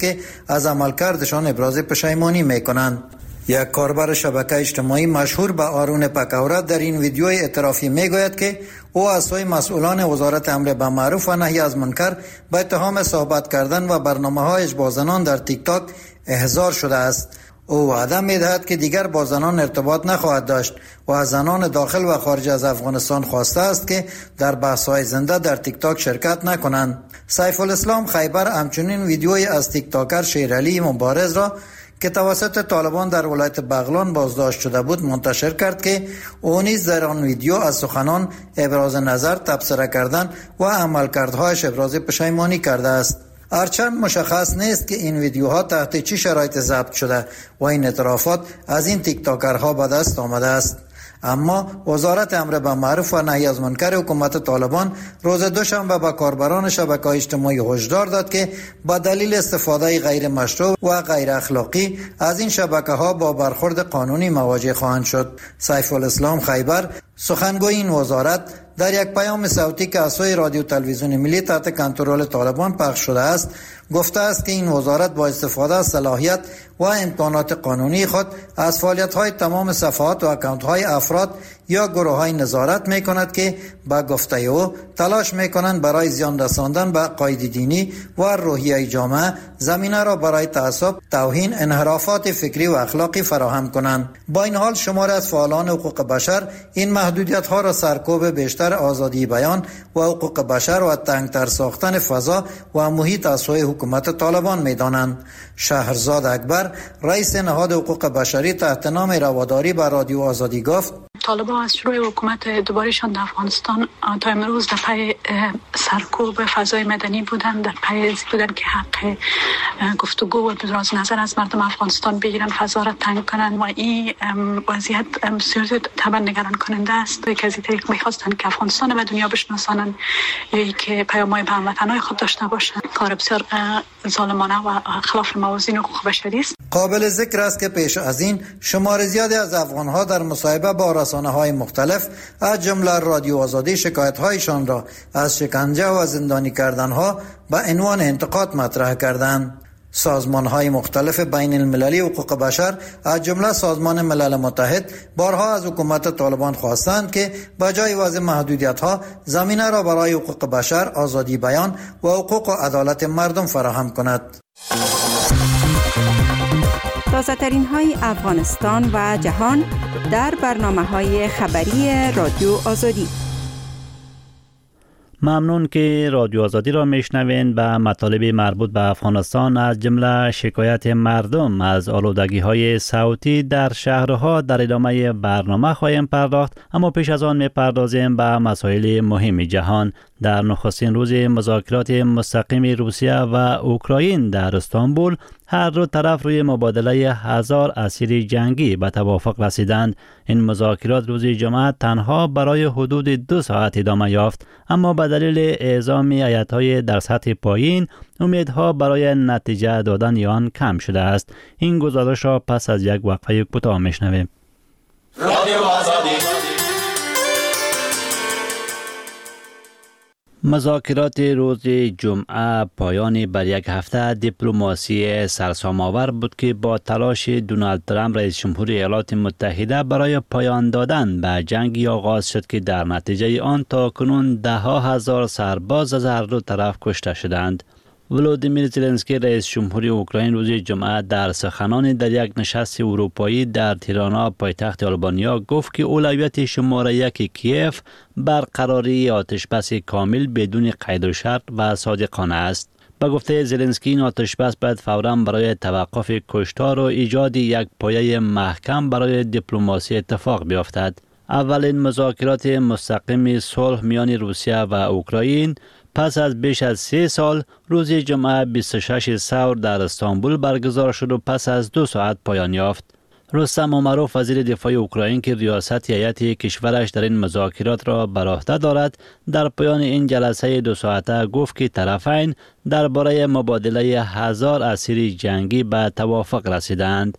که از عملکردشان ابراز پشیمانی میکنند. یک کاربر شبکه اجتماعی مشهور به آرون پکورا در این ویدیوی اعترافی میگوید که او از سوی مسئولان وزارت امر بالمعروف و نهی از منکر به اتهام صحبت کردن و برنامه‌هایش با زنان در تیک تاک احضار شده است. او وعده می‌دهد که دیگر با زنان ارتباط نخواهد داشت و از زنان داخل و خارج از افغانستان خواسته است که در بحث‌های زنده در تیک تاک شرکت نکنند. سیف الاسلام خیبر همچنین ویدیویی از تیک تاکر شیرعلی مبارز را که توسط طالبان در ولایت بغلان بازداشت شده بود منتشر کرد که او نیز در آن ویدیو از سخنان ابراز نظر، تبصره کردن و عملکردهایش ابراز پشیمانی کرده است. هرچند مشخص نیست که این ویدیوها تحت چه شرایط ضبط شده و این اعترافات از این تیک تاکرها به دست آمده است. اما وزارت امر بالمعروف و نهی از منکر حکومت طالبان روز دوشنبه به کاربران شبکه‌های اجتماعی هشدار داد که با دلیل استفاده غیر مشروع و غیر اخلاقی از این شبکه‌ها با برخورد قانونی مواجه خواهند شد. سیف الاسلام خیبر سخنگوی این وزارت در یک پیام صوتی که از سوی رادیو تلویزیون ملی تحت کنترل طالبان پخش شده است گفته است که این وزارت با استفاده از صلاحیت و امکانات قانونی خود از فعالیت‌های تمام صفحات و اکانت‌های افراد یا گروه‌های نظارت می‌کند که با گفته او تلاش می‌کنند برای زیان رساندن به عقاید دینی و روحیه جامعه زمینه را برای تعصب، توهین، انحرافات فکری و اخلاقی فراهم کنند. با این حال شماری از فعالان حقوق بشر این محدودیت‌ها را سرکوب بیشتر آزادی بیان و حقوق بشر و تنگتر ساختن فضا و محیط از سوی حکومت طالبان می‌دانند. شهرزاد اکبر رئیس نهاد حقوق بشری تحت نام رواداری به رادیو آزادی گفت طالبان از شروع حکومت دوبارشان در افغانستان تا امروز در پی سرکوب فضای مدنی بودند، در پی بودند که حق گفتگو و ابراز نظر از مردم افغانستان بگیرن، فضا را تنگ کنند و این وضعیت بسیار طبعا نگران کننده است. که از این طریق می‌خواستند که افغانستان به دنیا بشناسانند یا که پیام‌های به هموطنان خود داشته باشند. کار بسیار ظالمانه و خلاف موازین حقوق بشری است. قابل ذکر است که پیش از این شمار زیادی از افغان‌ها در مصاحبه با رسانه‌های مختلف از جمله رادیو آزادی شکایت‌هایشان را از شکنجه و زندانی کردن‌ها به عنوان انتقاد مطرح کردند. سازمان‌های مختلف بین المللی حقوق بشر از جمله سازمان ملل متحد بارها از حکومت طالبان خواستند که بجای وضع محدودیت‌ها زمینه را برای حقوق بشر، آزادی بیان و حقوق و عدالت مردم فراهم کند. تازه‌ترین های افغانستان و جهان در برنامه‌های خبری رادیو آزادی. ممنون که رادیو آزادی را میشنوین. به مطالب مربوط به افغانستان از جمله شکایت مردم از آلودگی‌های صوتی در شهرها در ادامه برنامه خواهیم پرداخت، اما پیش از آن میپردازیم به مسائل مهم جهان. در نخستین روز مذاکرات مستقیم روسیه و اوکراین در استانبول هر دو طرف روی مبادله 1000 اسیر جنگی به توافق رسیدند. این مذاکرات روز جمعه تنها برای حدود 2 ساعت ادامه یافت، اما به دلیل اعزام هیئت‌های در سطح پایین امیدها برای نتیجه دادن آن کم شده است. این گزارش را پس از یک وقفه کوتاه میشنویم. رادیو آزادی. مذاکرات روز جمعه پایان بر یک هفته دیپلماسی سرسام‌آور بود که با تلاش دونالد ترامپ رئیس جمهور ایالات متحده برای پایان دادن به جنگی آغاز شد که در نتیجه آن تاکنون 10,000 سرباز از هر دو طرف کشته شدند. ولودیمیر زلنسکی رئیس جمهور اوکراین روز جمعه در سخنان در یک نشست اروپایی در تیرانا پایتخت آلبانیا گفت که اولویت شماره 1 کیف برقراری آتشبس کامل بدون قید و شرط و صادقانه است. به گفته زلنسکی این آتشبس باید فوراً برای توقف کشتار و ایجاد یک پایه محکم برای دیپلماسی اتفاق بیفتد. اولین مذاکرات مستقیم صلح میان روسیه و اوکراین پس از بیش از 3 سال روز جمعه 26 ثور در استانبول برگزار شد و پس از 2 ساعت پایان یافت. رستم امروف وزیر دفاع اوکراین که ریاست هیئت کشورش در این مذاکرات را بر عهده دارد در پایان این جلسه 2 ساعته گفت که طرفین درباره مبادله 1000 اسیر جنگی به توافق رسیدند.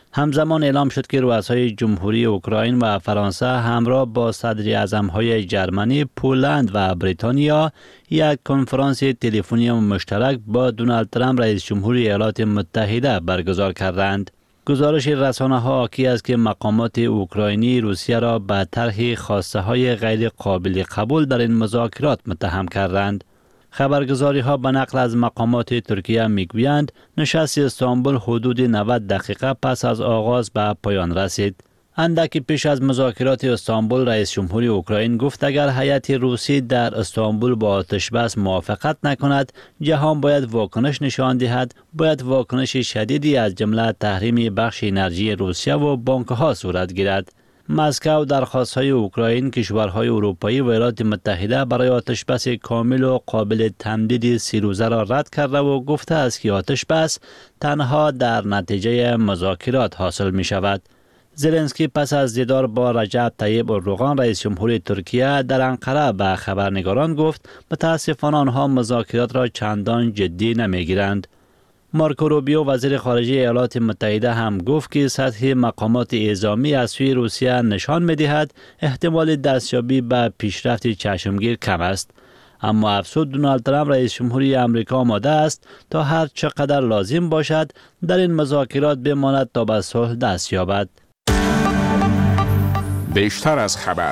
همزمان اعلام شد که رؤسای جمهوری اوکراین و فرانسه همراه با صدر اعظم‌های جرمنی، پولند و بریتانیا یک کنفرانس تلفنی مشترک با دونالد ترامپ رئیس جمهوری ایالات متحده برگزار کردند. گزارش رسانه‌ها حاکی است که مقامات اوکراینی روسیه را به طرح خواسته‌های غیر قابل قبول در این مذاکرات متهم کردند. خبرگزاری‌ها به نقل از مقامات ترکیه میگویند نشست استانبول حدود 90 دقیقه پس از آغاز به پایان رسید. اندکی پیش از مذاکرات استانبول رئیس جمهوری اوکراین گفت اگر هیئت روسی در استانبول با آتش بس موافقت نکند، جهان باید واکنش نشان دهد، باید واکنش شدیدی از جمله تحریم بخش انرژی روسیه و بانک‌ها صورت گیرد. مسکو درخواست‌های اوکراین، کشورهای اروپایی و ایالات متحده برای آتش‌بس کامل و قابل تمدید 30 روزه را رد کرده و گفته است که آتش‌بس تنها در نتیجه مذاکرات حاصل می شود. زلنسکی پس از دیدار با رجب طیب اردوغان رئیس جمهوری ترکیه در انقره به خبرنگاران گفت متاسفانه آنها مذاکرات را چندان جدی نمی‌گیرند. مارکو روبیو وزیر خارجه ایالات متحده هم گفت که سطح مقامات اعزامی از سوی روسیه نشان می‌دهد احتمال دستیابی به پیشرفت چشمگیر کم است. اما افسود دونالد ترامپ رئیس جمهوری آمریکا آماده است تا هر چقدر لازم باشد در این مذاکرات بماند تا به صلح دست یابد. بیشتر از خبر.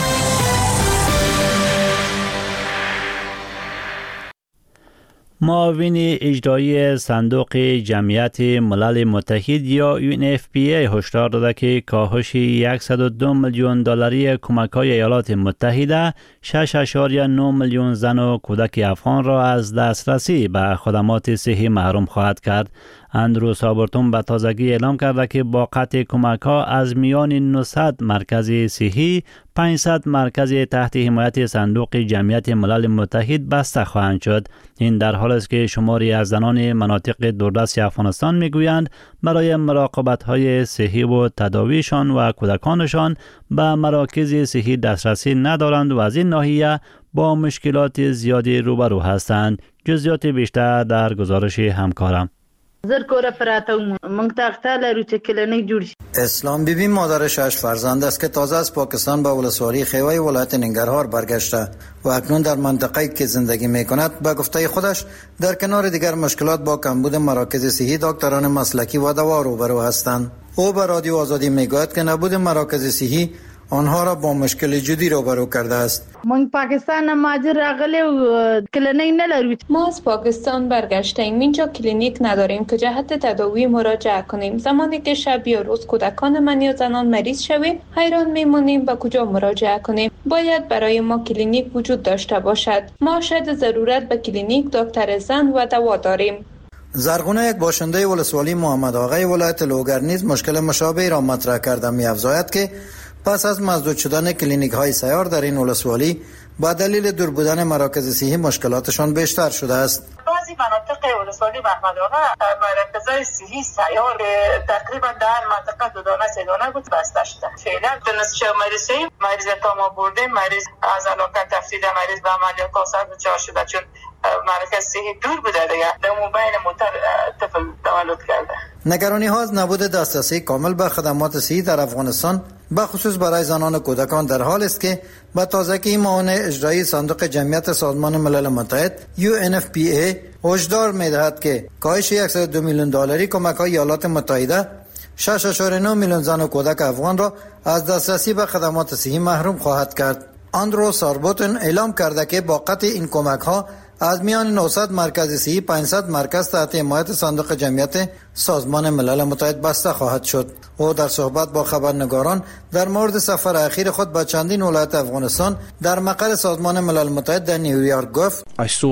معاون اجرایی صندوق جمعیت ملل متحد یا UNFPA هشدار داده که کاهش 102 میلیون دلاری کمک‌های ایالات متحده 6.9 میلیون زن و کودک افغان را از دسترسی به خدمات صحی محروم خواهد کرد. اندرو سابرتون به تازگی اعلام کرده که با قطع کمک‌ها از میان 900 مرکز صحی 500 مرکز تحت حمایت صندوق جمعیت ملل متحد بسته خواهند شد. این در حالی است که شماری از زنان مناطق دوردست افغانستان میگویند برای مراقبت‌های صحی و تداویشان و کودکانشان به مراکز صحی دسترسی ندارند و از این ناحیه با مشکلات زیادی روبرو هستند. جزئیات بیشتر در گزارش همکارم. اسلام بیبی مادر 6 فرزند است که تازه از پاکستان به ولسوالی خیوه ولایت ننگرهار برگشته و اکنون در منطقه‌ای که زندگی می‌کند به گفته خودش در کنار دیگر مشکلات با کمبود مراکز صحی، دکتران مسلکی و دوا روبرو هستند. او به رادیو آزادی میگوید که نبود مراکز صحی آنها را با مشکل جدی روبرو کرده است. ما پاکستان مهاجر راغلی و کلینیک نداریم. ما از پاکستان برگشتیم. اینجا کلینیک نداریم که جهت تداوی مراجعه کنیم. زمانی که شب یا روز کودکان من یا زنان مریض شویم، حیران میمونیم به کجا مراجعه کنیم. باید برای ما کلینیک وجود داشته باشد. ما شاید ضرورت به کلینیک، دکتر زن و دوا داریم. زرغونه، یک باشنده ولسوالی محمد آقای ولایت لوگر نیز مشکل مشابهی را مطرح کرده می‌افزاید که پس از مسدود شدن کلینیک های سیار در این ولسوالی با دلیل دور بودن مراکز صحی مشکلاتشان بیشتر شده است. بعضی مناطق ولسوالی محمد آقا مراکز صحی سیار تقریبا در منطقه دو دانه سه دانه بود بسته شده. فعلا تونست مریض تا ما بردیم، مریض از علاقه تفسید مریض به عملیات آسان دچار شده چون مرکز صحی دور بوده دیگه. در مبین موتر طفل تولد کرده. نگرانی ها از نبود دسترسی کامل به خدمات صحی در افغانستان به خصوص برای زنان و کودکان در حال است که با تازگی معاون اجرایی صندوق جمعیت سازمان ملل متحد UNFPA هشدار می‌دهد که کاهش 102 میلیون دلاری کمک‌های ایالات متحده 6.9 میلیون زن و کودک افغان را از دسترسی به خدمات صحی محروم خواهد کرد. اندرو ساربوتن اعلام کرده که با قطع این کمک‌ها از میان 900 مرکز صحی 500 مرکز تحت حمایت صندوق جمعیت سازمان ملل متحد بسته خواهد شد. او در صحبت با خبرنگاران در مورد سفر اخیر خود به چندین ولایت افغانستان در مقر سازمان ملل متحد در نیویورک گفت: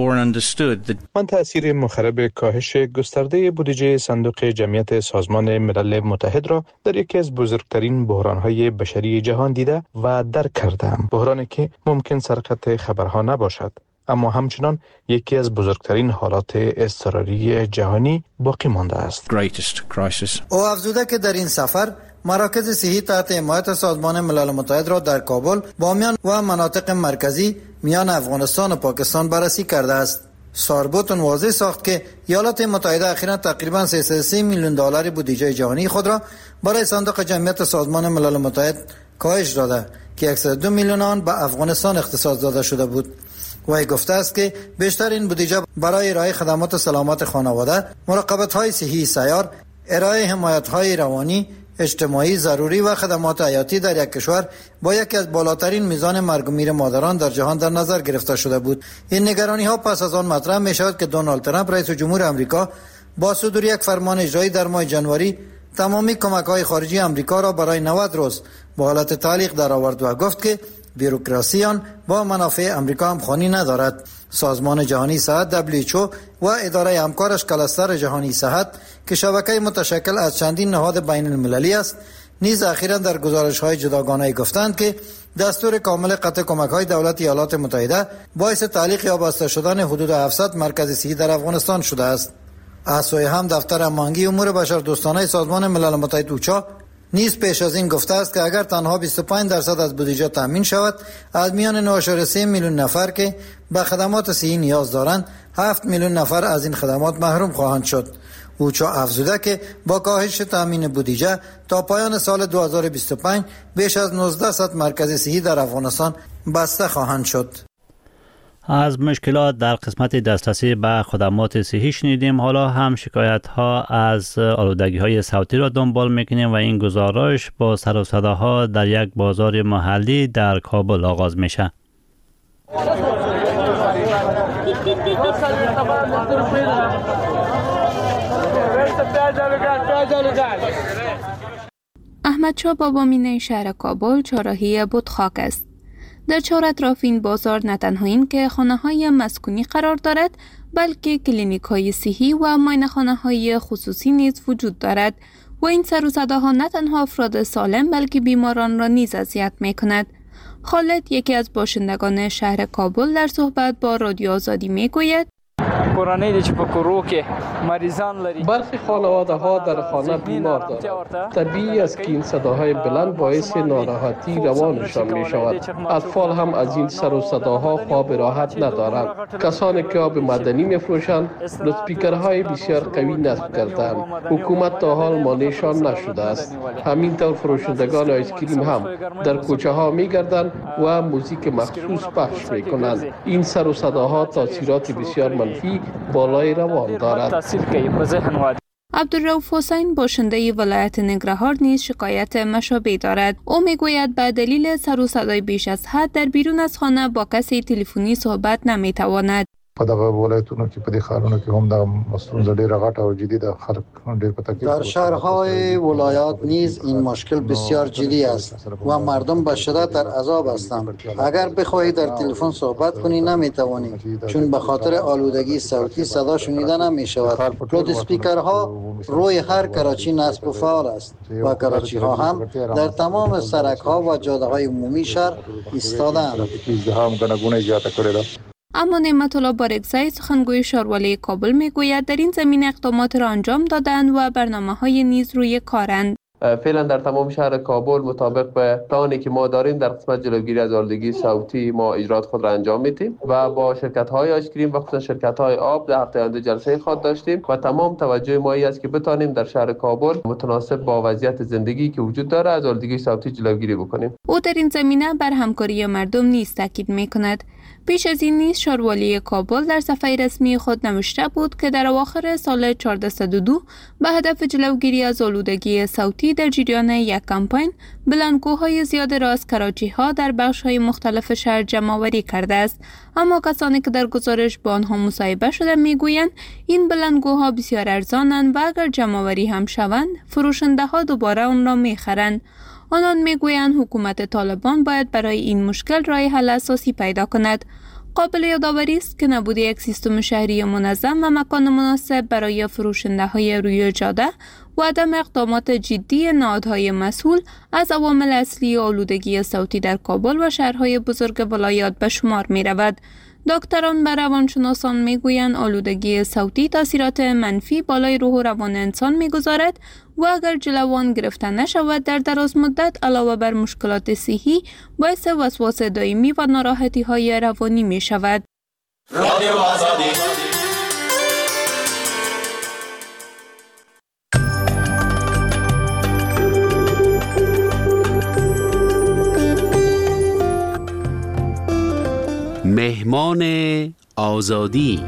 من تأثیر مخرب کاهش گسترده بودجه صندوق جمعیت سازمان ملل متحد را در یکی از بزرگترین بحران‌های بشری جهان دیده و درک کردم. بحرانی که ممکن سرقت خبرها نباشد، اما همچنان یکی از بزرگترین حالات اضطراری جهانی باقی مانده است. او افزوده که در این سفر مراکز صحی تحت حمایت سازمان ملل متحد را در کابل، بامیان و مناطق مرکزی میان افغانستان و پاکستان بررسی کرده است. ساربوتون واضح ساخت که ایالات متحده اخیراً تقریباً 303 میلیون دلار بودجه جهانی خود را برای صندوق جمعیت سازمان ملل متحد کاهش داده که 102 میلیون آن به افغانستان اختصاص داده شده بود. وی گفته است که بیشتر این بودجه برای ارائه خدمات سلامت خانواده، مراقبت‌های صحی سیار، ارائه حمایت‌های روانی، اجتماعی ضروری و خدمات حیاتی در یک کشور با یکی از بالاترین میزان مرگ و میر مادران در جهان در نظر گرفته شده بود. این نگرانی‌ها پس از آن مطرح می‌شود که دونالد ترامپ رئیس جمهور آمریکا با صدور یک فرمان اجرایی در ماه ژانویه تمامی کمک‌های خارجی آمریکا را برای 90 روز به حالت تعلیق درآورد و گفت که بیروکراسی آن با منافع آمریکا همخوانی ندارد. سازمان جهانی صحت WHO و اداره همکارش کلاستر جهانی صحت که شبکه متشکل از چندین نهاد بین المللی است، نیز اخیراً در گزارش‌های جداگانه گفتند که دستور کامل قطع کمک‌های دولت ایالات متحده باعث تعلیق یا بسته شدن حدود 700 مرکز صحی در افغانستان شده است. از سوی هم دفتر هماهنگی امور بشردوستانه سازمان ملل متحد اوچا نیز پیش از این گفته است که اگر تنها 25% از بودجه تامین شود، از میان 9.3 میلیون نفر که به خدمات صحی نیاز دارند، 7 میلیون نفر از این خدمات محروم خواهند شد. اوچا افزوده که با کاهش تامین بودجه تا پایان سال 2025 بیش از 1900 مرکز صحی در افغانستان بسته خواهند شد. از مشکلات در قسمت دسترسی به خدمات صحی شنیدیم. حالا هم شکایت ها از آلودگی های صوتی را دنبال میکنیم و این گزارش با سر و صداها در یک بازار محلی در کابل آغاز میشه. احمدشاه بابامینه شهر کابل چهارراهی بتخاک است. در 4 اطراف این بازار نه تنها این که خانه‌های مسکونی قرار دارد، بلکه کلینیک‌های صحی و معاینه‌خانه‌های خصوصی نیز وجود دارد و این سر و صداها نه تنها افراد سالم بلکه بیماران را نیز اذیت می‌کند. خالد، یکی از باشندگان شهر کابل، در صحبت با رادیو آزادی می‌گوید برخی خانواده ها در خانه بیمار دارند. طبیعی است که این صداهای بلند باعث ناراحتی روانشان می شود. اطفال هم از این سر و صداها خواب راحت ندارند. کسانی که آب معدنی می فروشند لوسپیکرهای بسیار قوی نصب کردند. حکومت تا حال مانعشان نشده است. همینطور فروشندگان آیسکریم هم در کوچه ها می گردند و موزیک مخصوص پخش می کنند. این سر و صداها تاثیرات بسیار منفی بالای روان دارد. عبدالرؤوف حسین، باشنده ولایت ننگرهار، نیز شکایت مشابه دارد. او میگوید به دلیل سر و صدای بیش از حد در بیرون از خانه با کسی تلفنی صحبت نمیتواند. په دغه ولایتونو کې په دې ښارونو کې هم د مسئله ډېره غټه او جدي ده. خلک ډېر په تکلیف در شهرهای ولایات نیز این مشکل بسیار جدی است و مردم به شدت در عذاب هستند. اگر بخواهی در تلفن صحبت کنی نمیتوانی، چون به خاطر آلودگی صوتی صدا شنیده نمی شود. لود اسپیکرها روی هر کراچی نصب و فعال است و کراچی ها هم در تمام سرک ها و جاده های عمومی شهر ایستاده‌اند. اما نعمت الله بارگزئی، سخنگوی شاروالی کابل، میگوید در این زمینه اقدامات را انجام دادند و برنامه‌های نیز روی کارند. فعلا در تمام شهر کابل مطابق به پلانی که ما داریم در قسمت جلوگیری از آلودگی صوتی ما اجرات خود را انجام میدیم و با شرکت‌های آیسکریم و خصوصا شرکت‌های آب در هفته آینده جلسه خود داشتیم و تمام توجه ما است که بتانیم در شهر کابل متناسب با وضعیت زندگی که وجود داره از آلودگی صوتی جلوگیری بکنیم. او در این زمینه بر همکاری مردم نیز تاکید می‌کند. پیش از این نیز شاروالی کابل در صفحه رسمی خود نوشته بود که در اواخر سال 1402 به هدف جلوگیری از آلودگی صوتی در جریان یک کمپاین بلندگوهای زیاد را از کراچی‌ها در بخش‌های مختلف شهر جمع‌آوری کرده است. اما کسانی که در گزارش با آنها مصاحبه شده میگویند این بلندگوها بسیار ارزانند و اگر جمع‌آوری هم شوند فروشنده‌ها دوباره آن را می‌خرند. آنان میگویند حکومت طالبان باید برای این مشکل راه حل اساسی پیدا کند. قابل یادآوری است که نبود یک سیستم شهری منظم و مکان مناسب برای فروشنده‌های روی جاده و عدم اقدامات جدی نهادهای مسئول از عوامل اصلی آلودگی صوتی در کابل و شهرهای بزرگ ولایات به شمار می‌رود. دکتران و روانشناسان میگویند آلودگی صوتی تاثیرات منفی بالای روح و روان انسان میگذارد و اگر جلوان گرفته نشود در دراز مدت علاوه بر مشکلات صحی باعث وسواس دائمی و ناراحتی های روانی می شود. رادیو آزادی. مهمان آزادی.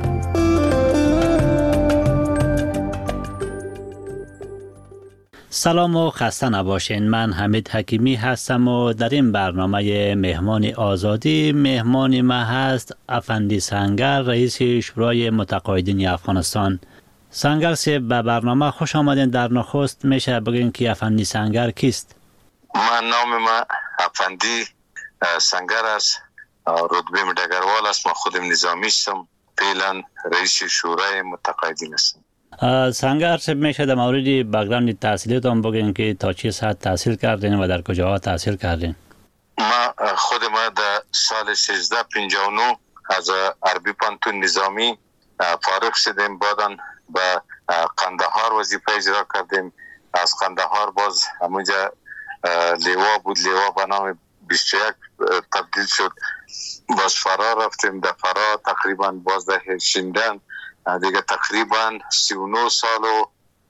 سلام و خسته نباشین. من حمید حکیمی هستم و در این برنامه مهمان آزادی مهمان ما هست افندی سنگر، رئیس شورای متقاعدین افغانستان. سنگر سی به برنامه خوش آمدین. در نخست میشه بگین که افندی سنگر کیست؟ نام ما افندی سنگر است، رتبه ډګروال است. ما خودم نظامی هستم، فعلا رئیس شورای متقاعدین هستم. سنگر صاحب میشه در مورد بک‌گراند تحصیلیتون بگین که تا چه سطح تحصیل کردین و در کجاها تحصیل کردین؟ ما در سال 1359 از عربی پانتون نظامی فارغ شدیم. بعداً به قندهار وظیفه اجرا کردیم. از قندهار باز همونجا لیوا بود، لیوا به نام 21 تبدیل شد. باز فرار رفتیم، در فرار تقریبا باز در شیندن دیگه تقریبا 39 سال و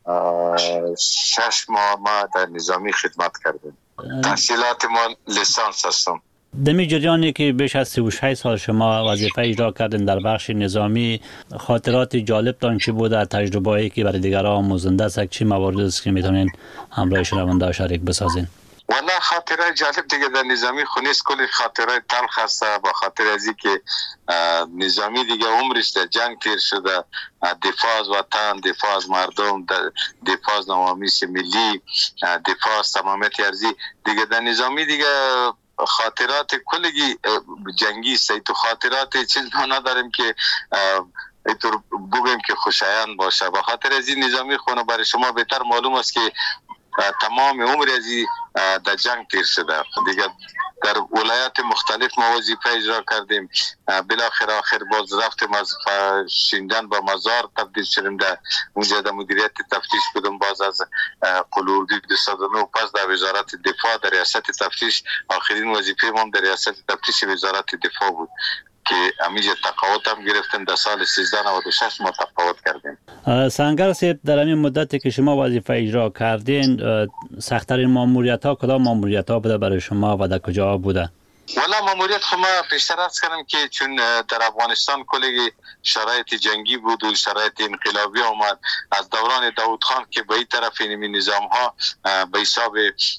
6 ماه ما در نظامی خدمت کردیم. تحصیلات ما لیسانس هستم. دمی جریانی که بیش از 36 سال شما وظیفه اجرا کردین در بخش نظامی، خاطرات جالب تان چی بوده؟ تجربه‌ای که برای دیگران آموزنده است، چی موارد است که میتونین همراه شنونده شریک بسازین؟ والله خاطره جالب دیگه در نظامی خونیست، کلی خاطره تلخ است. با خاطر از که نظامی دیگه عمرش در جنگ تیر شده، دفاع از وطن، دفاع از مردم، دفاع از نوامیس ملی، دفاع از تمامیت ارضی دیگه در نظامی دیگه خاطرات کلی جنگی است. تو خاطرات چیز ما نداریم که اینطور بگیم که خوشایند باشه. با خاطر از این نظامی خونه برای شما بهتر معلوم است که تمام عمر ازی در جنگ تیر شده. دیگه در ولایات مختلف ما وظیفه اجرا کردیم. بالاخره آخر باز رفتیم از شیندن با مزار تبدیل شدیم. در اونجا در مدیریت تفتیش بودم. باز از قلوردی 209 پس در وزارت دفاع در ریاست تفتیش. آخرین وظیفه ما در ریاست تفتیش وزارت دفاع بود که همیشه تقاعد هم گرفتیم. در سال 1396 ما تقاعد کردیم. سنگر صاحب، در همین مدتی که شما وظیفه اجرا کردین، سخت‌ترین ماموریت‌ها کدام ماموریت‌ها بوده برای شما و در کجا بوده؟ والا ماموریت خو ما پیشتر عرض کردم که چون در افغانستان کلی شرایط جنگی بود و شرایط انقلابی آمد از دوران داود خان که به این طرف این نظام ها به حساب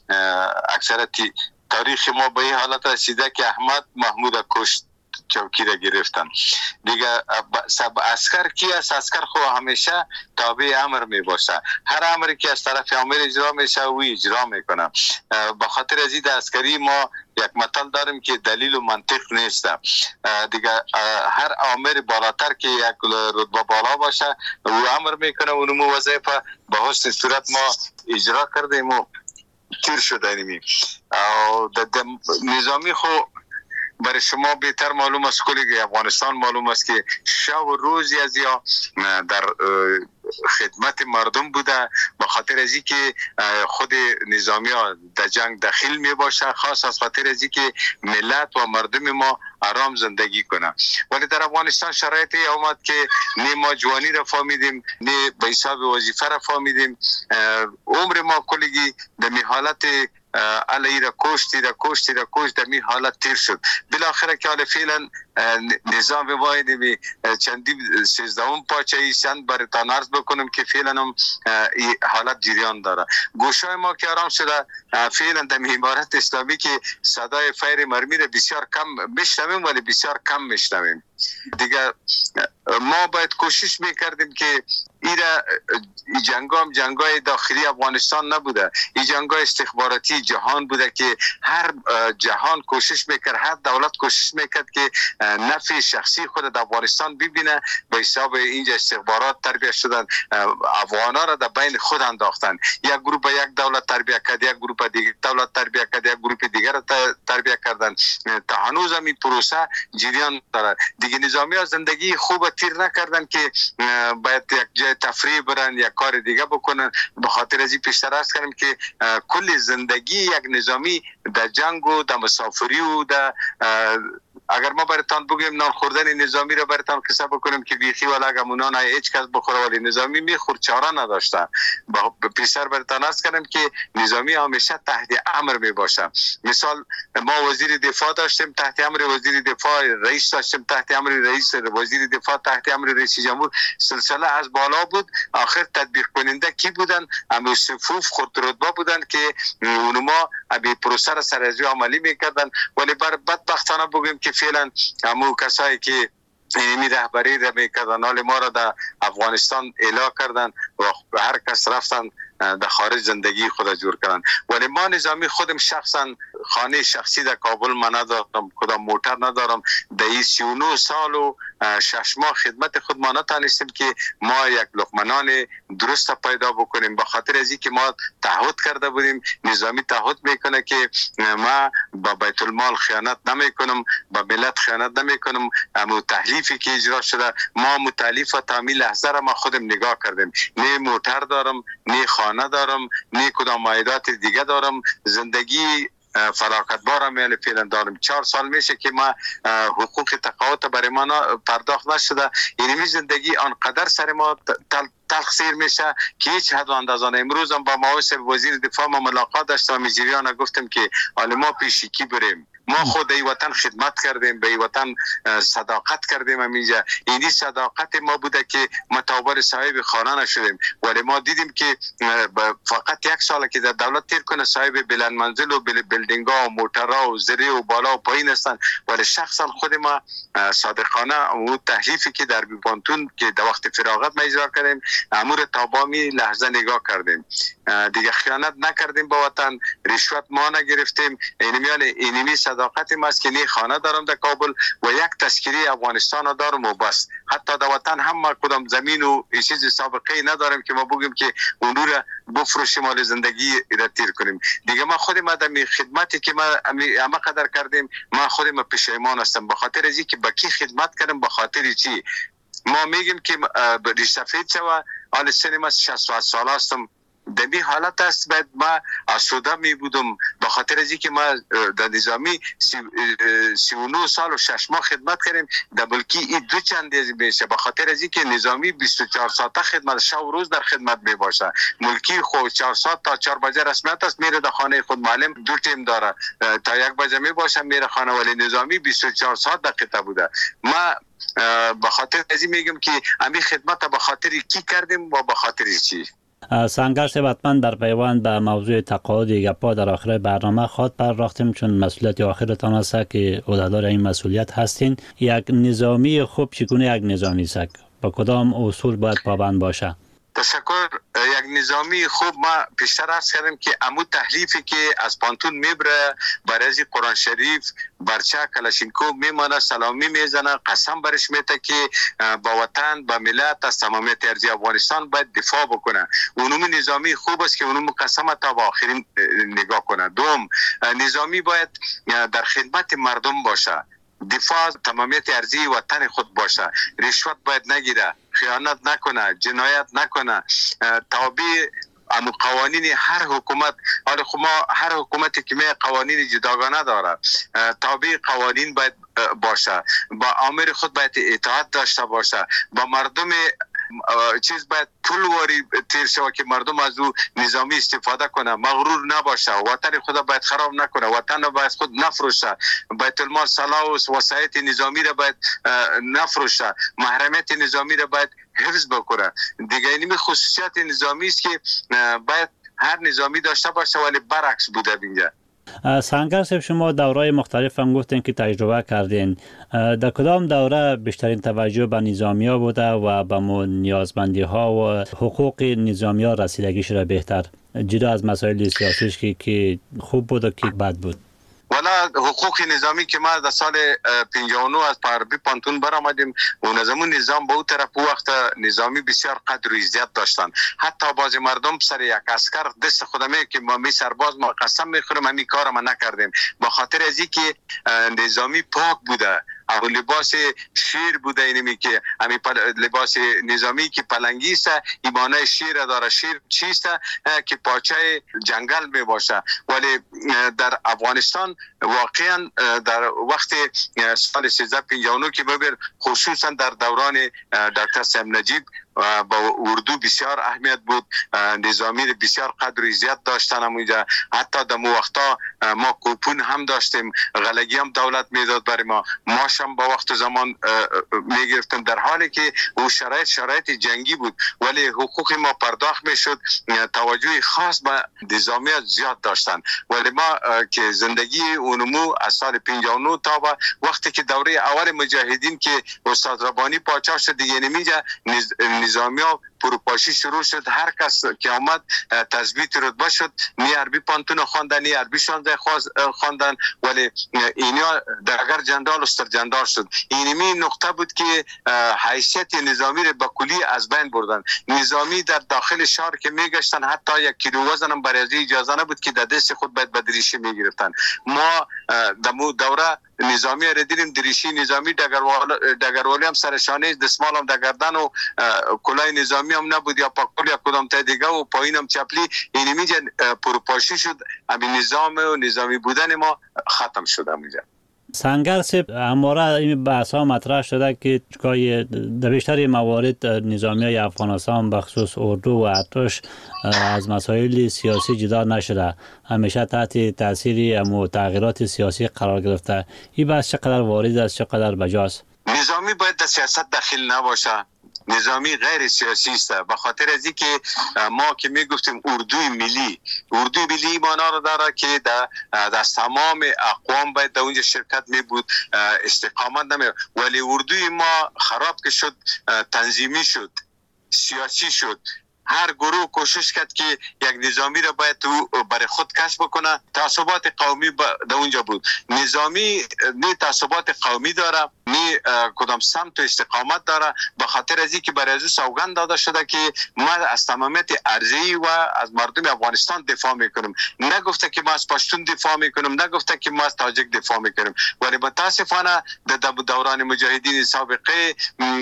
اکثریت تاریخ ما به این حالت رسیده که احمد محمود کشت، چوکی را گرفتن دیگه. سب عسکر کی است؟ عسکر خو همیشه تابع امر می باشه. هر امری که از طرف امیر اجرا میشه او اجرا میکنه. به خاطر از این عسکری ما یک مثل داریم که دلیل و منطق نیست دیگه. هر امر بالاتر که یک رتبه بالا باشه او امر میکنه، اونمو وظیفه به حسن صورت ما اجرا کردیم و تیر شدیم. در نظامی خو برای شما بهتر معلوم است، کلی افغانستان معلوم است که شب و روز از یا در خدمت مردم بوده. به خاطر از که خود نظامی ها در جنگ داخل می باشه، خاص از خاطر از که ملت و مردم ما آرام زندگی کنه. ولی در افغانستان شرایطی آمد که نه ما جوانی را فهمیدیم، نه به حساب وظیفه را فهمیدیم. عمر ما کلی در حالت علی را کشت در می حالت تیر شد. بالاخره که حال فعلا نظام واحد می چندی 13 پاچه ایشان برتان عرض بکنم که فعلا هم حالت جریان داره. گوشای ما که آرام شده فعلا در امارت اسلامی که صدای فیر مرمی را بسیار کم میشنویم، ولی بسیار کم میشنویم دیگه. ما باید کوشش میکردیم که این جنگای داخلی افغانستان نبوده، این جنگای استخباراتی جهان بوده که هر جهان کوشش میکرد، هر دولت کوشش میکرد که نفع شخصی خود در افغانستان ببینه. به حساب اینجا استخبارات تربیت شدن، افغانا را در بین خود انداختن. یک گروه یک دولت تربیت کرد، یک گروه دیگر دولت تربیت کرد، یک گروه دیگر تربیت کردن. تا هنوز هم این پروسه جریان داره دیگه. نظامی ها زندگی خوب تیر نکردن که باید یک جای تفریح برن یا کار دیگه بکنن. به خاطر از این پیشتر عرض کردم که کل زندگی یک نظامی در جنگ و در مسافری و در اگر ما برتان بگیم نان خوردن نظامی رو برتان قصه بکنیم که بیخی ولا گمونان هیچ کس بخوره ولی نظامی میخور چاره نداشته. با پیشتر برتان است کردم که نظامی همیشه تحت امر می باشه. مثال ما وزیر دفاع داشتیم تحت امر وزیر دفاع، رئیس داشتیم تحت امر رئیس، وزیر دفاع تحت امر رئیس جمهور، سلسله از بالا بود. آخر تطبیق کننده کی بودن؟ همه صفوف خود رتبه بودن که اونما ابی پروسه را سر از عملی میکردن. ولی بر بدبختانه بگیم که فعلا همو کسایی که این رهبری را میکردن حال ما را در افغانستان اعلا کردن و هر کس رفتن در خارج زندگی خود جور کردن. ولی ما نظامی خودم شخصا خانه شخصی در کابل من ندارم، کدام موتر ندارم. در 39 سال و 6 ماه خدمت خود ما نتانستیم که ما یک لقمنان درست پیدا بکنیم. به خاطر از اینکه ما تعهد کرده بودیم، نظامی تعهد میکنه که ما با بیت المال خیانت نمیکنم، با ملت خیانت نمیکنم. اما تحلیفی که اجرا شده ما متعلیف و تعمیل لحظه را ما خودم نگاه کردیم. نه موتر دارم، نه خانه دارم، نه کدام عایدات دیگه دارم. زندگی فراغتبار هم فعلا دارم. 4 سال میشه که ما حقوق تقاعد برای ما پرداخت نشده. یعنی زندگی آنقدر سر ما تلخ میشه که هیچ حد و اندازه. امروز هم با معاوض وزیر دفاع ما ملاقات داشتم، میجریان گفتم که حالا ما پیشی کی بریم. ما خود ای وطن خدمت کردیم، به ای وطن صداقت کردیم. همینجا اینی صداقت ما بوده که متوبر صاحب خانه نشدیم. ولی ما دیدیم که فقط 1 سال که در دولت تیر کنه صاحب بلند منزل و بلدینگ ها و موترها و زری و بالا و پایین هستن. ولی شخصا خود ما صادقانه اون تحلیفی که در بیپانتون که در وقت فراغت ما اجرا کردیم امور تابامی لحظه نگاه کردیم. دیگه خیانت نکردیم با وطن، رشوت ما نگرفتیم. اینمی صداقت ما است که نه خانه دارم در کابل و یک تذکره افغانستان دارم و بس. حتی در وطن هم ما کدام زمین و چیز سابقه نداریم که ما بگیم که اون رو بفروشیم مال زندگی را تیر کنیم. دیگه ما خود ما در خدمتی که ما همه قدر کردیم ما خود ما پشیمان هستم. به خاطر از اینکه با کی خدمت کردم، به خاطر چی ما میگیم که ریش سفید شوه. حال سن ما 60 سال هستم. در این حالت است باید ما آسوده می بودم. به خاطر از اینکه ما در نظامی 39 سال و 6 ماه خدمت کردیم. در بلکی این 2 چند میشه. به خاطر از اینکه نظامی 24 ساعته خدمت، شب و روز در خدمت می باشه. ملکی خود 4 ساعت تا 4 بجه رسمیت است، میره در خانه خود. معلم 2 تیم داره تا 1 بجه می باشه میره خانه. ولی نظامی 24 ساعت دقیقه بوده. ما به خاطر از این میگم که همین خدمت به خاطر کی کردیم و به خاطر چی. سنگرش حتما در پیوند به موضوع تقاعد گپا در آخر برنامه خواهد پرداختیم، چون مسئولیت آخرتان است که عهدهدار این مسئولیت هستین. یک نظامی خوب چگونه یک نظامی است؟ با کدام اصول باید پابند باشه؟ تشکر. یک نظامی خوب ما پیشتر عرض کردیم که امو تحلیفی که از پانتون میبره برای قرآن شریف برچه کلاشینکوف میمانه، سلامی میزنه، قسم برش میته که با وطن با ملت از تمامیت ارضی افغانستان باید دفاع بکنه. اونم نظامی خوب است که اونم قسم تا با آخرین نگاه کنه. دوم، نظامی باید در خدمت مردم باشه، دفاع تمامیت ارضی وطن خود باشه، رشوت باید نگیره، خیانت نکنه، جنایت نکنه، تابع قوانین هر حکومت. حالا خب ما هر حکومتی که قوانین جداگانه داره، تابع قوانین باید باشه، با آمر خود باید اطاعت داشته باشه، با مردم چیز باید پول واری تیر شوه که مردم از او نظامی استفاده کنه، مغرور نباشه، وطن خود باید خراب نکنه، وطن باید خود نفروشه، بیت المال صلاح و وسایت نظامی را باید نفروشه، محرمیت نظامی را باید حفظ بکنه. دیگه این خصوصیت نظامی است که باید هر نظامی داشته باشه، ولی برعکس بوده اینجا. سنگر صاحب، شما دورهای مختلف هم گفتین که تجربه کردین. در کدام دوره بیشترین توجه به نظامی ها بوده و به نیازمندی ها و حقوق نظامی ها رسیدگیش را بهتر، جدا از مسائل سیاسیش که خوب بود و که بد بود؟ والا حقوق نظامی که ما در سال 59 از پاربی پانتون برآمدیم، اون زمان نظام به اون طرف وقت نظامی بسیار قدر و عزت داشتن. حتی بعضی مردم سر یک عسکر دست خودمه که ما می سرباز ما قسم میخوریم همین کار ما نکردیم، به خاطر از اینکه نظامی پاک بوده. او لباس شیر بوده، اینمی که همین لباس نظامی که پلنگی است، ایمانه شیر داره. شیر چیست؟ که پاچه جنگل می باشه. ولی در افغانستان واقعا در وقت سال 1359 که ببین خصوصا در دوران دکتر سیم نجیب با اردو بسیار اهمیت بود، نظامی بسیار قدر و عزت داشتن اونجا. حتی در وقتا ما کوپون هم داشتیم، غلگی هم دولت میداد برای ما، ماش هم با وقت و زمان میگرفتیم، در حالی که او شرایط جنگی بود ولی حقوق ما پرداخت میشد. توجه خاص به نظامیت زیاد داشتن. ولی ما که زندگی اونمو از سال 59 تا به وقتی که دوره اول مجاهدین که استاد ربانی پاچا شد دیگه نمیجا نظامی ها پروپاشی شروع شد. هر کس که آمد تثبیت رتبه شد، نی عربی پانتون خواندن، نی عربی 16 خواندن، ولی اینا درگر جندال استر جندال شد. اینمی نقطه بود که حیثیت نظامی رو به کلی از بین بردن. نظامی در داخل شهر که میگشتن حتی 1 کیلو وزن هم برای اجازه نبود که در دست خود باید بدریشی میگرفتن. ما دمو دوره نظامی را دیدیم، دریشی نظامی، دگروالی هم سرشانه، دستمال هم دگردن و کلاه نظامی هم نبود یا پاکول یا کدام تا دیگه و پایین هم چپلی. اینمی پروپاشی شد. همین نظام و نظامی بودن ما ختم شد همینجا. سنگر صاحب، همواره این بحث ها مطرح شده که در بیشتر موارد نظامی های افغانستان بخصوص اردو و ارتش از مسائل سیاسی جدا نشده، همیشه تحت تاثیر تغییرات سیاسی قرار گرفته. این بحث چقدر وارد است، چقدر بجاست؟ نظامی باید در سیاست داخل نباشه. نظامی غیر سیاسی است. به خاطر از اینکه ما که میگفتیم اردوی ملی معنا رو داره که در تمام اقوام باید در اونجا شرکت می بود، استقامت نمی. ولی اردوی ما خراب که شد، تنظیمی شد، سیاسی شد. هر گروه کوشش کرد که یک نظامی را باید برای خود کشف بکنه. تعصبات قومی در اونجا بود. نظامی نه تعصبات قومی داره، نه کدام سمت و استقامت داره. به خاطر از اینکه برای از سوگند داده شده که ما از تمامیت ارضی و از مردم افغانستان دفاع میکنیم. نگفته که ما از پشتون دفاع میکنیم، نگفته که ما از تاجک دفاع میکنیم. ولی متاسفانه در دوران مجاهدین سابقه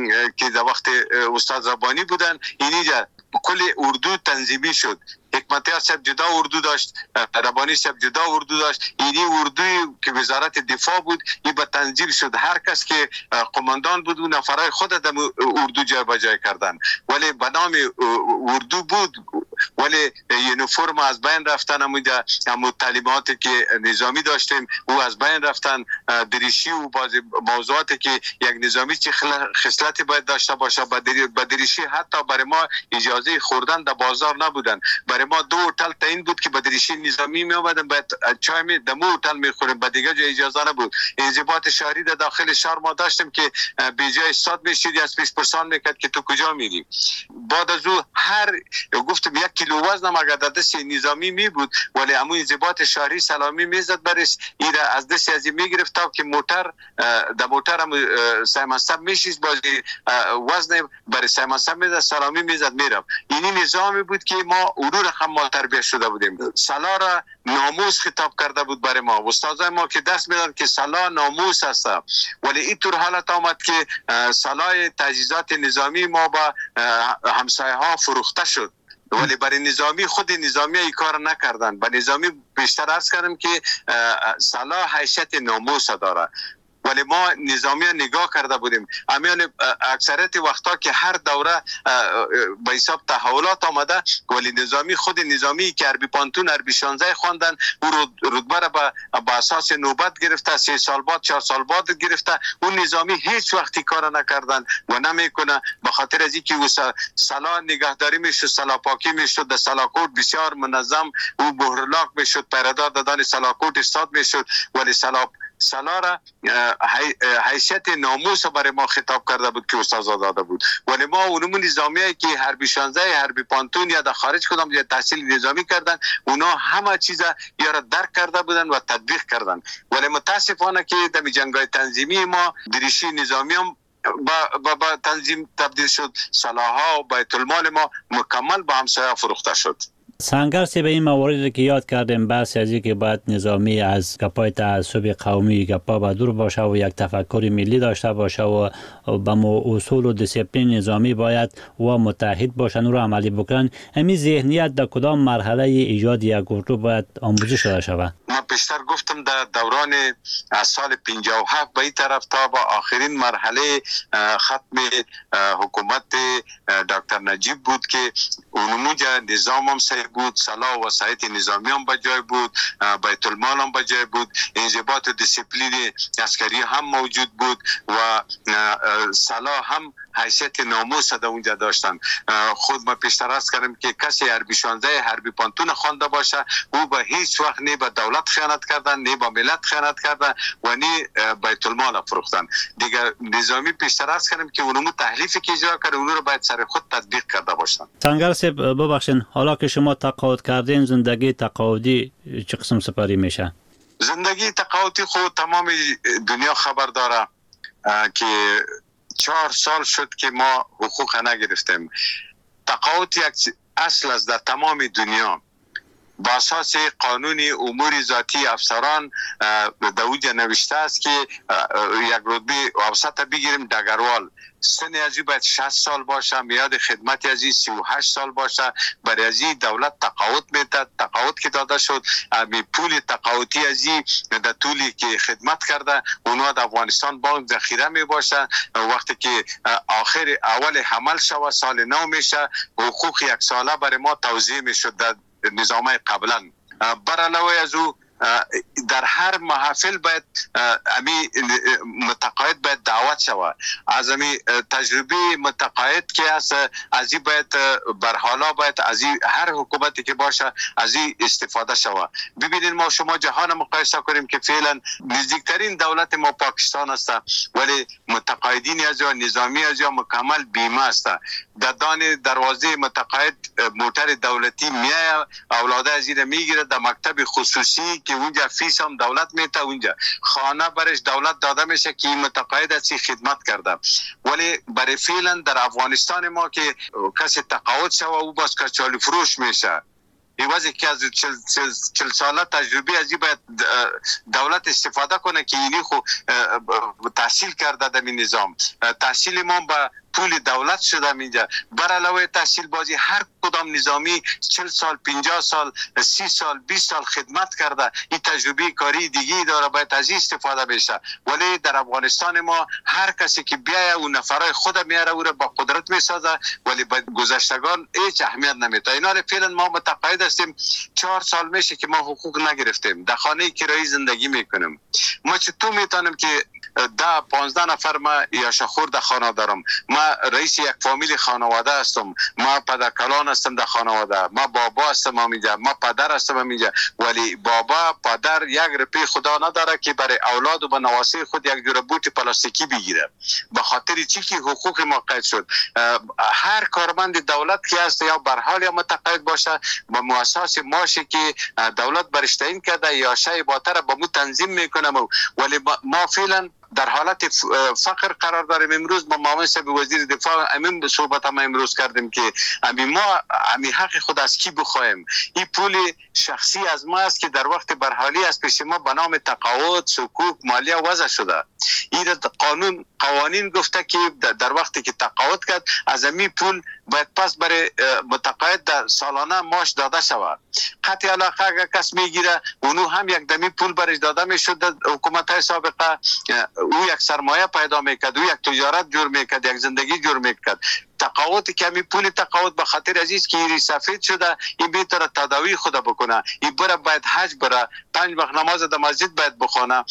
که در وقت استاد ربانی بودن، اینجا کل اردو تنظیمی شد. حکمتیار صاحب جدا اردو داشت، ربانی صاحب جدا اردو داشت. اینی اردوی که وزارت دفاع بود این به تنظیم شد. هر کس که قماندان بود و نفرای خود در اردو جای بجای کردن. ولی به نام اردو بود، ولی یونیفرم از بین رفتن. همون تعلیماتی که نظامی داشتیم او از بین رفتن. دریشی و بعضی موضوعاتی که یک نظامی چه خصلتی باید داشته باشه به دریشی حتی برای ما اجازه خوردن در بازار نبودن. برای ما 2 هتل تعیین بود که به دریشی نظامی می آمدن، باید چای می دمو هتل می خوریم، به دیگه جای اجازه نبود. انضباط شهری در داخل شهر ما داشتیم که به جای استاد میشید از پیش پرسان میکرد که تو کجا میری. بعد از او هر گفتم 1 کیلو وزن اگر در دست نظامی می بود، ولی همون انضباط شهری سلامی میزد برش، این از دست از این میگرفت تا که موتر در موتر هم سیمنسب میشید، بازی وزن برای سیمنسب میزد، سلامی میزد میرم. اینی نظامی بود که ما ما تربیت شده بودیم. سلا را ناموس خطاب کرده بود برای ما. استادای ما که دست میدن که سلا ناموس است. ولی اینطور حالت آمد که سلای تجهیزات نظامی ما با همسایه ها فروخته شد. ولی برای نظامی خود نظامی ای کار نکردن. به نظامی بیشتر عرض کردم که سلا حیثیت ناموس داره. ولی ما نظامی نگاه کرده بودیم. امیان اکثریت وقتا که هر دوره به حساب تحولات آمده، ولی نظامی خود نظامی که عربی پانتون عربی 16 خواندن او رتبه را به اساس نوبت گرفته، 3 سال بعد 4 سال بعد گرفته. اون نظامی هیچ وقتی کار نکردن و نمیکنه. به خاطر از اینکه سلا نگهداری میشد، سلا پاکی میشد، در سلاکوت بسیار منظم او بهرلاک میشد، پیردار دادن سلاکوت استاد میشد. ولی سلا را حیثیت ناموس برای ما خطاب کرده بود که استاد داده بود. ولی ما اونمون نظامیایی که حربی 16 حربی پانتون یا در خارج کدام یا تحصیل نظامی کردن، اونا همه چیز یا را درک کرده بودن و تطبیق کردن. ولی متاسفانه که در جنگ‌های تنظیمی ما دریشی نظامی هم با تنظیم تبدیل شد. سلاح‌ها و بیت المال ما مکمل با همسایه فروخته شد. سنگر سی به این مواردی که یاد کردیم، بحث از اینکه باید نظامی از گپای تعصب قومی گپا با دور باشه و یک تفکر ملی داشته باشه و به اصول و دیسیپلین نظامی باید و متحد باشن و رو عملی بکنن. همین ذهنیت در کدام مرحله ایجاد یک گروه باید آموزش داده شود؟ ما پیشتر گفتم در دوران از سال 57 به این طرف تا با آخرین مرحله ختم حکومت دکتر نجیب بود که اونموجه نظام هم صحیح بود، صلاح و وسایط نظامی هم بجای بود، بیت المال هم بجای بود، انضباط و دیسیپلین عسکری هم موجود بود و صلاح هم حیثیت ناموس در اونجا داشتن. خود ما پیشتر عرض کردم که کسی حربی 16 حربی پانتون خوانده باشه او به هیچ وقت نه به دولت خیانت کردن، نه به ملت خیانت کردن و نه بیت المال فروختن. دیگه نظامی پیشتر عرض کردم که اونمو تحلیفی که اجرا کرده اونو رو باید سر خود تطبیق کرده باشن. سنگر صاحب ببخشین، حالا که شما تقاعد کردین، زندگی تقاعدی چه قسم سپری میشه؟ زندگی تقاعدی خود تمام دنیا خبر داره که 4 سال شد که ما حقوق نگرفتیم. تقاعد یک اصل است در تمام دنیا. با اساس قانون امور ذاتی افسران در اوجه نوشته است که یک رتبه اوسط بگیریم دگروال سن ازی باید 60 سال باشه، میاد خدمت ازی 38 سال باشه. برای ازی دولت تقاعد میده. تقاعد که داده شد می پول تقاعدی ازی در طولی که خدمت کرده اونها در افغانستان بانک ذخیره می باشه. وقتی که آخر اول حمل شوه سال نو میشه حقوق یک ساله برای ما توزیع میشد در نظامه قبلا. بر علاوه از او در هر محافل باید امی متقاعد باید دعوت شود. از امی تجربه متقاعد که است از این باید بر حالا باید از هر حکومتی که باشه از این استفاده شود. ببینید ما شما جهان مقایسه کنیم که فعلا نزدیکترین دولت ما پاکستان است ولی متقاعدین از یا نظامی از یا مکمل بیمه است. در دان دروازه متقاعد موتر دولتی میای اولاده از این میگیره در مکتب خصوصی که اونجا فیس هم دولت میته، اونجا خانه برش دولت داده میشه که متقاعد از خدمت کرده. ولی برای فعلا در افغانستان ما که کسی تقاعد شوه او باز کچالو فروش میشه. ایوازی که از 40 ساله تجربه ازی باید دولت استفاده کنه که اینی خو تحصیل کرده در این نظام. تحصیل ما با پول دولت شده اینجا. بر علاوه تحصیل بازی هر کدام نظامی 40 سال 50 سال 30 سال 20 سال خدمت کرده. این تجربه کاری دیگه داره باید از این استفاده بشه. ولی در افغانستان ما هر کسی که بیایه اون نفرای خود میاره او را با قدرت میسازه ولی با گذشتگان هیچ اهمیت نمیده. اینا فعلا ما متقاعد هستیم 4 سال میشه که ما حقوق نگرفتیم. در خانه کرایی زندگی میکنیم. ما چطور میتونیم که 10-15 نفر ما یاشخور در خانه دارم. ما رئیس یک فامیل خانواده هستم. ما پدرکلان هستم در خانواده. ما بابا هستم اینجا. ما پدر هستم اینجا. ولی بابا پدر یک روپیه خدا نداره که برای اولاد و به نواسه خود یک جور بوت پلاستیکی بگیره. به خاطر چی که حقوق ما قید شد. هر کارمند دولت که هست یا بر حال یا متقاعد باشه با مؤسسه ماشی که دولت برش تعیین کرده یا شای باتر با مو تنظیم میکنه. ولی ما فعلا در حالت فقر قرار داریم. امروز با معاون صاحب وزیر دفاع امین به صحبت ما امروز کردیم که ما حق خود از کی بخوایم. این پول شخصی از ما است که در وقت برحالی از پیش ما به نام تقاعد صکوک مالیه وضع شده. این قوانین گفته که در وقتی که تقاعد کرد از این پول باید پس برای متقاعد در سالانه معاش داده شود. قطع علاقه اگر کس میگیره اونو هم یک دمی پول برش داده میشد. حکومت های سابقه او یک سرمایه پیدا میکرد، او یک تجارت جور میکرد، یک زندگی جور میکرد. تقاعد که می پول تقاعد به خاطر عزیز که این سفید شده این بیتر تداوی خود بکنه. این بره باید حج بره 5 وقت نماز در مسجد باید بخونه.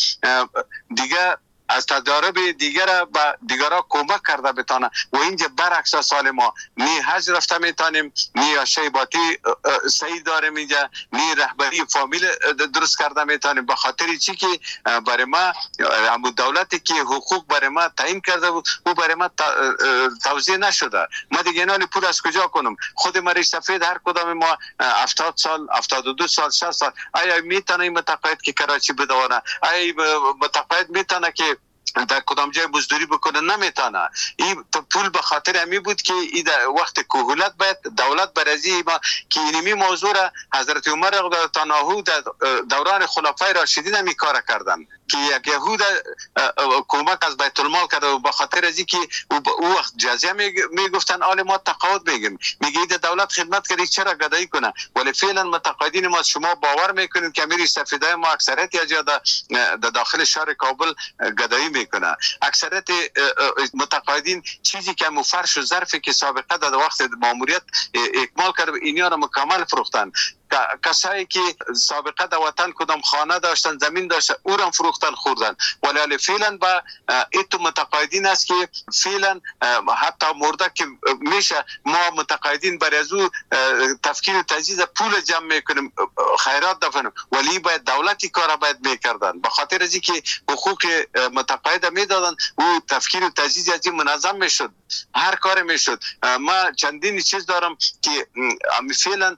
دیگه از تجارب دیگر به دیگرها کمک کرده بتانه و اینجا برعکس سال ما نی حج رفته میتونیم نی شیباتی صحیح داریم اینجا نی رهبری فامیل درست کرده میتونیم. به خاطر چی که برای ما همون دولتی که حقوق برای ما تعیین کرده او برای ما توزیع نشده. ما دیگه اینا پول از کجا کنم؟ خود مریض سفید هر کدام ما 70 سال 72 سال 60 سال آیا میتونه این متقاعد که کراچی بدونه؟ آیا متقاعد میتونه که در کدام جای مزدوری بکنه؟ نمیتونه. این پول به خاطر امی بود که این وقت کهولت باید دولت برازی ما که اینمی موضوع را حضرت عمر رضی الله عنه در دوران خلفای راشدین می کار کردن. که یک یهود کمک از بیت المال کرده و به خاطر از اینکه او وقت جزیه میگفتن آل ما تقاعد میگیم، میگه د دولت خدمت کردی چرا گدایی کنه، ولی فعلا متقاعدین ما شما باور میکنید که امیر سفیدای ما اکثریت یا در داخل شهر کابل گدایی میکنه. اکثریت متقاعدین چیزی که فرش و ظرفی که سابقه در وقت ماموریت اکمال کرده اینیا را مکمل فروختن. کسایی که سابقه در وطن کدام خانه داشتن زمین داشتن او را فروختن خوردن، ولی فعلا با ایتو متقاعدین است که فعلا حتی مرده که میشه ما متقاعدین برای از او تفکیر و تجهیز پول جمع میکنیم خیرات دفنیم، ولی باید دولتی کار باید میکردن. به خاطر از اینکه حقوق متقاعد میدادن او تفکیر و تجهیز از این منظم میشد، هر کار میشد. ما چندین چیز دارم که فعلا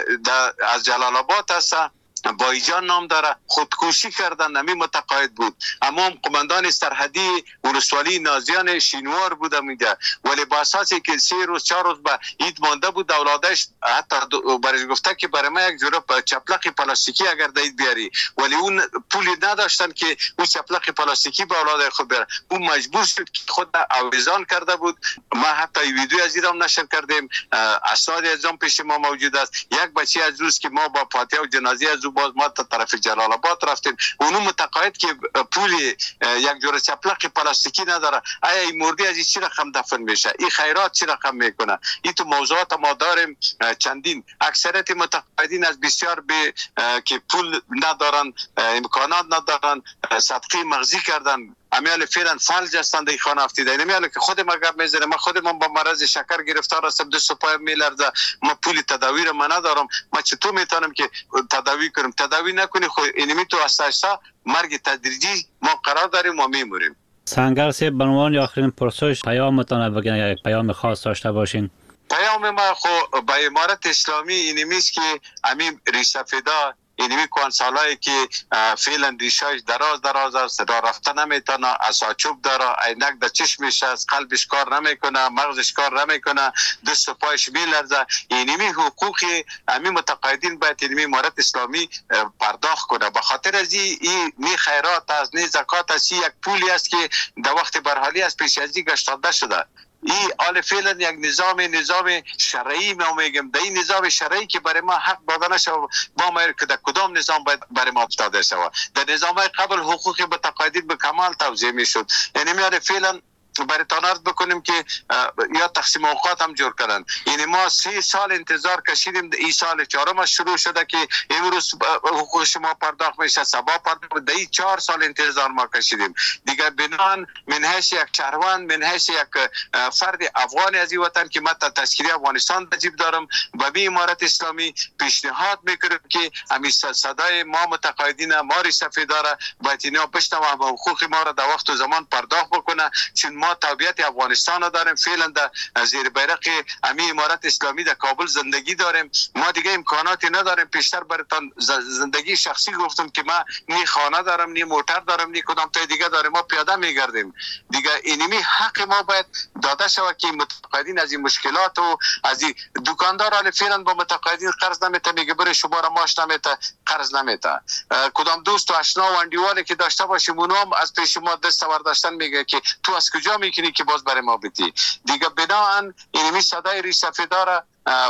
از جلال آباد هست بایجان نام داره، خودکشی کردن، نمی متقاعد بود. اما قماندان سرحدی ولسوالی نازیان شینوار بود میده، ولی با اساسی که 3 روز 4 روز به عید مانده بود اولادش حتی برای گفته که برای ما یک جورا چپلق پلاستیکی اگر دید بیاری، ولی اون پولی نداشتن که اون چپلق پلاستیکی به اولاد خود بره. اون مجبور شد که خود آویزان کرده بود. ما حتی ویدیو از ایران نشر کردیم، اسناد از اون پیش ما موجود است. یک بچه از روز که ما با فاتحه و جنازه از باز ما تا طرف جلال آباد رفتیم، اونو متقاعد که پولی یک جور چپلق پلاستیکی نداره، آیا این مردی از این چی رقم دفن میشه، این خیرات چی رقم میکنه؟ این تو موضوعات ما داریم چندین. اکثریت متقاعدین از بسیار که پول ندارن، امکانات ندارن، صدقه مغزی کردن، امیال فعلا فلج هستند این خانه افتیده. امیال که خود ما گپ میزنه، ما خودمون با مرض شکر گرفتار هستم، دست و پایم میلرزه، ما پول تداوی رو من ندارم، ما چطور میتونم که تداوی کنم؟ تداوی نکنی خود اینمی تو اساسا مرگ تدریجی ما قرار داریم و میموریم. سنگر صاحب به عنوان آخرین پرسش پیامتان بگین، یک پیام خاص داشته باشین. پیام ما خو به امارت اسلامی اینمیست که امیم ریسفیدا اینمی کنسالایی که فعلا ریشایش دراز است، را رفته نمیتونه، اساچوب داره، عینک در چشمش است، قلبش کار نمیکنه، مغزش کار نمیکنه، دست و پایش میلرزه. اینمی حقوقی امی متقاعدین باید اینمی امارت اسلامی پرداخت کنه. به خاطر از این نی خیرات است، نی زکات است، یک پولی است که در وقت برحالی از پیش از این گشتاده شده. این آل فعلا یک نظام شرعی ما میگم، در این نظام شرعی که برای ما حق داده نشه، با ما که در کدام نظام باید برای ما افتاده شود. در نظام قبل حقوق متقاعدین به کمال توزیع میشد. یعنی میاد فعلا برای تانارد بکنیم که یا تقسیم اوقات هم جور کردن. یعنی ما 3 سال انتظار کشیدیم، این سال 4م شروع شده که امروز حقوق شما پرداخت میشه، سبا پرداخت، در 4 سال انتظار ما کشیدیم. دیگه بنان من حیث یک شهروند، من حیث یک فرد افغانی از این وطن که من تشکیل افغانستان بجیب دارم، و به امارت اسلامی پیشنهاد میکنیم که همین صدای ما متقاعدین ما ریسفی داره باید اینا بشنوه و حقوق ما را در وقت و زمان پرداخت بکنه، چون ما تابعیت افغانستان داریم. فعلا در زیر بیرق امی امارت اسلامی در کابل زندگی داریم. ما دیگه امکاناتی نداریم. پیشتر براتون زندگی شخصی گفتم که ما نی خانه دارم، نی موتر دارم، نی کدام تا دیگه داریم، ما پیاده میگردیم. دیگه اینمی حق ما باید داده شود که متقاعدین از این مشکلات و از این دکاندار حال فعلا با متقاعدین قرض نمیته، میگه بره شما را ماش نمیته، قرض نمیته. کدام دوست و آشنا و اندیوالی که داشته باشیم اونم از پیش ما دست برداشتن میگه که تو از کجا میکنی که باز برای ما بدی. دیگه بناهن اینمی صدای ریسفیدار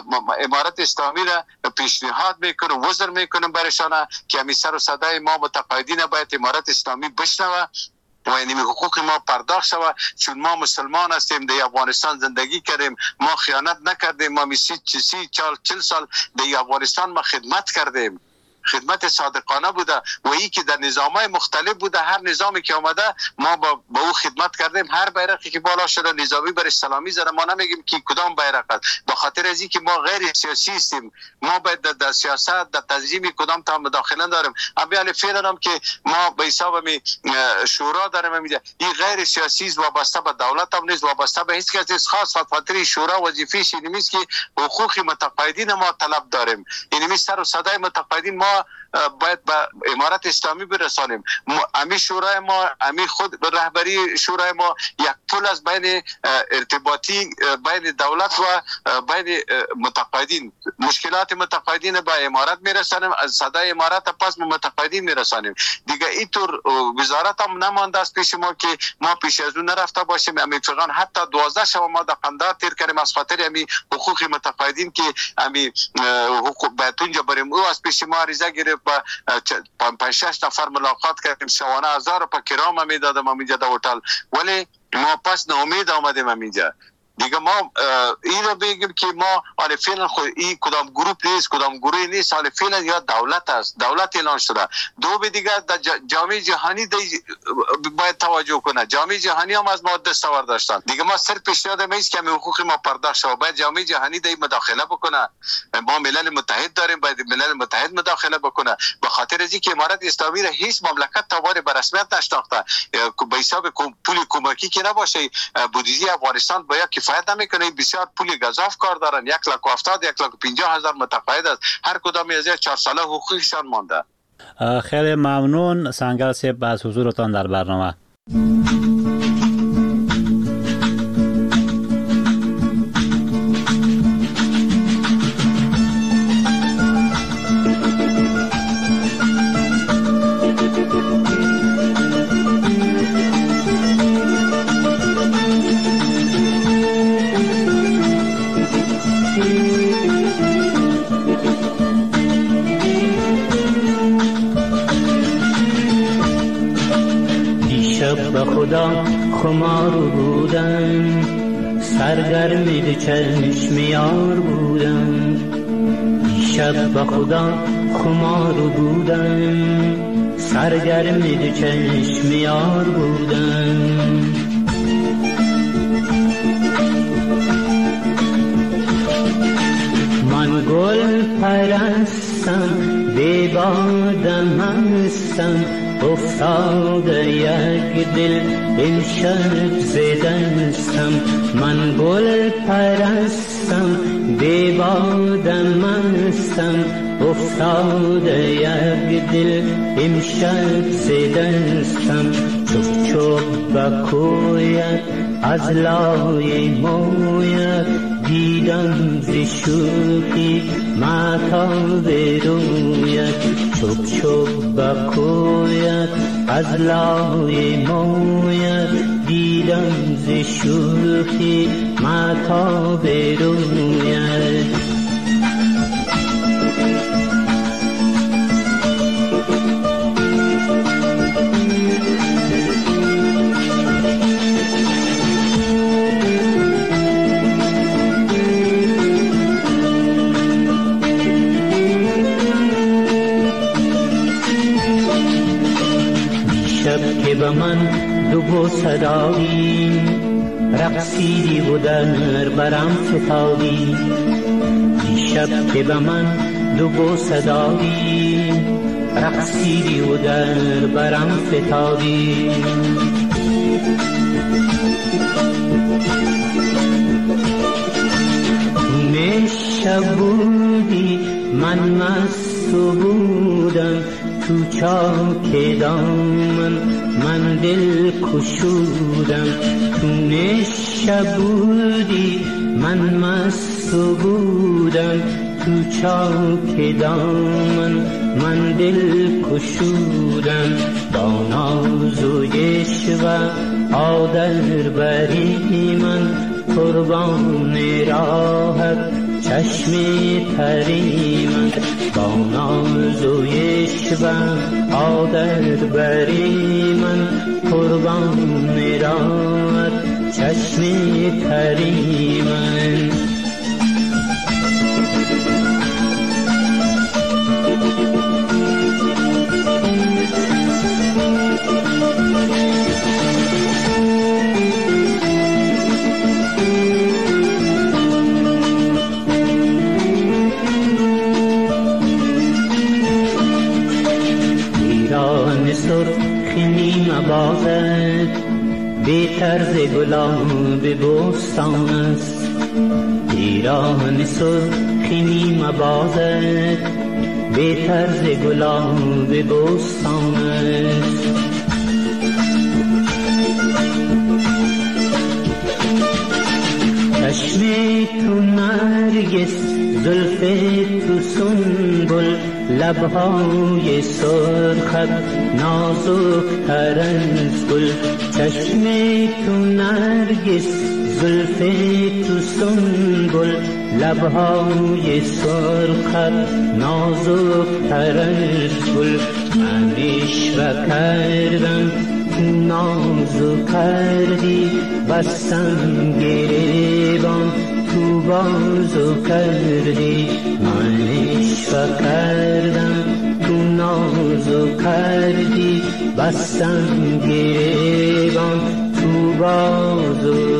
امارت اسلامی را پیشنهاد میکنم، وزر میکنم برشانه که همی سر و صدای ما متقاعدین باید امارت اسلامی بشنوه و اینمی حقوق ما پرداخت شود، چون ما مسلمان هستیم، در افغانستان زندگی کردیم، ما خیانت نکردیم، ما 40 سال در افغانستان ما خدمت کردیم، خدمت صادقانه بوده و ای که در نظامای مختلف بوده. هر نظامی که آمده ما با او خدمت کردیم. هر بیرقی که بالا شده نظامی بر اسلامی زده، ما نمیگیم که کدام بیرق است، به خاطر از اینکه ما غیر سیاسی هستیم. ما باید در سیاست در تنظیم کدام تا مداخله داریم. اما فعلا هم که ما به حساب شورا داریم، میده این غیر سیاسی است، وابسته به دولت هم نیست، وابسته به هیچ کس نیست. خاص خاطر شورا وظیفه‌ش اینه که حقوق متقاعدین ما طلب داریم. اینمی سر و صدای متقاعدین ما ما باید به امارت اسلامی برسانیم. امی شورای ما، امی خود رهبری شورای ما یک پل از بین ارتباطی بین دولت و بین متقاعدین، مشکلات متقاعدین به امارت میرسانیم، از صدای امارت پس به متقاعدین میرسانیم. دیگه اینطور وزارت هم نمانده است پیش ما که ما پیش از اون نرفته باشیم. امی فقط حتی 12 شب ما در قندار تیر کردیم از خاطر امی حقوق متقاعدین که امی حقوق باید اونجا بریم. او از پیش ما عریضه گرفت با 5-6 نفر ملاقات کردیم، شوانه 1000 روپیه کرام میدادم اینجا در هتل، ولی ما پس ناامید آمدیم اینجا. دیگه ما این رو بگیم که ما حالا فعلا این کدام گروپ نیست، کدام گروه نیست، حالا فعلا یا دولت است، دولت اعلان شده. دو به دیگه جامعه جهانی باید توجه کنه. جامعه جهانی هم از ما دستاورد داشتن. دیگه ما صرف پیشنهاد میست که حقوق ما پرداخت شه، باید جامعه جهانی دی مداخله بکنه. ما ملل متحد داریم، باید ملل متحد مداخله بکنه. به خاطر از اینکه امارت اسلامی را هیچ مملکت تابار به رسمیت نشناخته، به حساب پول کمکی که نباشه، بودجه افغانستان باید کفایت نمیکنه. بسیار پول گزاف کار دارن، 1,70,000 1,50,000 متقاعد است، هر کدام از 4 ساله حقوقشان مانده. خیلی ممنون سنگل صاحب از حضورتان در برنامه. خدا خمار بودم، سرگرم چشم یار بودم. دیشب به خدا خمار بودم، سرگرم چشم یار بودم. من گل پرستم، بی بادم هستم، افتاده یک دل امشب زدستم. من گل پرستم، بی بادم هستم، افتاده یک دل امشب زدستم. چوب چوب به کویت از لای مویت، دیدم ز شوخی مهتاب رویت. چوب چوب به کویت از لای مویت، دیدم ز شوخی مهتاب رویت. به من دو بوسه دادی، رقصیدی و در برم فتادی. دیشب که به من دو بوسه دادی، رقصیدی و در برم فتادی. شب بودی من مست بودم، تو چاک دامن من دل کشودم. تو شب بودی من مست بودم، تو چاک دامن من دل کشودم. با ناز و عشق آدر بری من قربان راحت چشم تری من. با ناز و عشق آدر بری من قربان راحت چشم تری من. بازد به طرز گلاب بوستان است. ایران سرخی نیم بازد به طرز گلاب بوستان است. چشم تو نرگس، زلف تو سنبل، لبهای سرخت نازک تر از گل. چشم تو نرگس، زلف تو سنبل، لبهای سرخت نازک تر از گل. من عشق کردم نازو کردی، بستم گریبان تو بازو کردی. من عشق کردم تو نازو کردی، بستم گریبان تو بازو